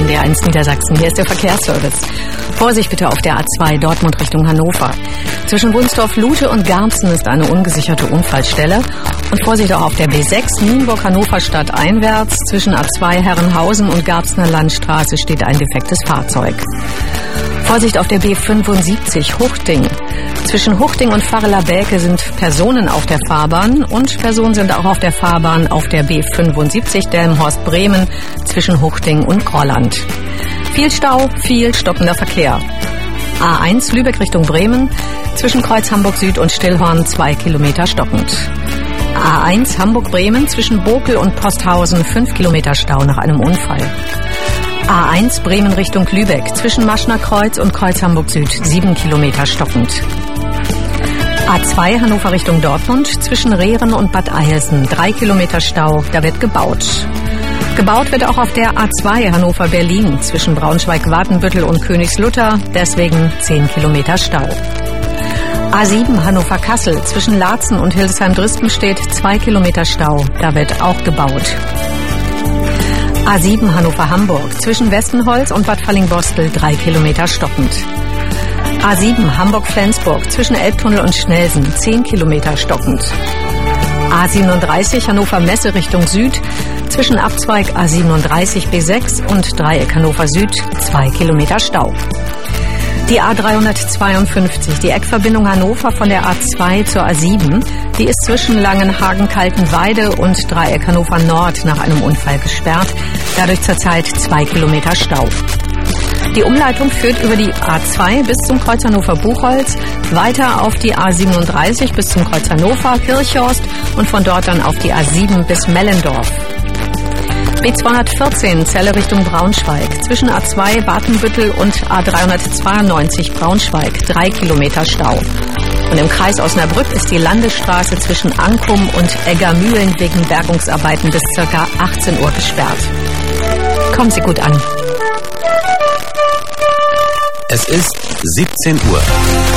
NDR1 Niedersachsen. Hier ist der Verkehrsservice. Vorsicht bitte auf der A2 Dortmund Richtung Hannover. Zwischen Wunsdorf-Lute und Garbsen ist eine ungesicherte Unfallstelle. Und Vorsicht auch auf der B6 Nienburg-Hannover stadteinwärts. Zwischen A2 Herrenhausen und Garbsener Landstraße steht ein defektes Fahrzeug. Vorsicht auf der B75 Huchting. Zwischen Huchting und Farela-Bäke sind Personen auf der Fahrbahn und Personen sind auch auf der Fahrbahn auf der B75 Delmenhorst-Bremen zwischen Huchting und Grolland. Viel Stau, viel stockender Verkehr. A1 Lübeck Richtung Bremen, zwischen Kreuz Hamburg Süd und Stillhorn 2 Kilometer stockend. A1 Hamburg-Bremen zwischen Bokel und Posthausen 5 Kilometer Stau nach einem Unfall. A1 Bremen Richtung Lübeck zwischen Maschner Kreuz und Kreuz Hamburg Süd 7 Kilometer stockend. A2 Hannover Richtung Dortmund zwischen Rehren und Bad Eilsen 3 Kilometer Stau, da wird gebaut. Gebaut wird auch auf der A2 Hannover-Berlin zwischen Braunschweig-Watenbüttel und Königslutter, deswegen 10 Kilometer Stau. A7 Hannover-Kassel zwischen Laatzen und Hildesheim-Drispenstedt 2 Kilometer Stau, da wird auch gebaut. A7 Hannover-Hamburg zwischen Westenholz und Bad Fallingbostel 3 Kilometer stockend. A7 Hamburg-Flensburg zwischen Elbtunnel und Schnelsen 10 Kilometer stockend. A37 Hannover-Messe Richtung Süd zwischen Abzweig A37 B6 und Dreieck Hannover Süd 2 Kilometer Stau. Die A352, die Eckverbindung Hannover von der A2 zur A7, die ist zwischen Langenhagen-Kaltenweide und Dreieck Hannover Nord nach einem Unfall gesperrt, dadurch zurzeit 2 Kilometer Stau. Die Umleitung führt über die A2 bis zum Kreuz Hannover-Buchholz, weiter auf die A37 bis zum Kreuz Hannover-Kirchhorst und von dort dann auf die A7 bis Mellendorf. B214 Celle Richtung Braunschweig zwischen A2 Watenbüttel und A392 Braunschweig 3 Kilometer Stau. Und im Kreis Osnabrück ist die Landesstraße zwischen Ankum und Eggermühlen wegen Bergungsarbeiten bis ca. 18 Uhr gesperrt. Kommen Sie gut an. Es ist 17 Uhr.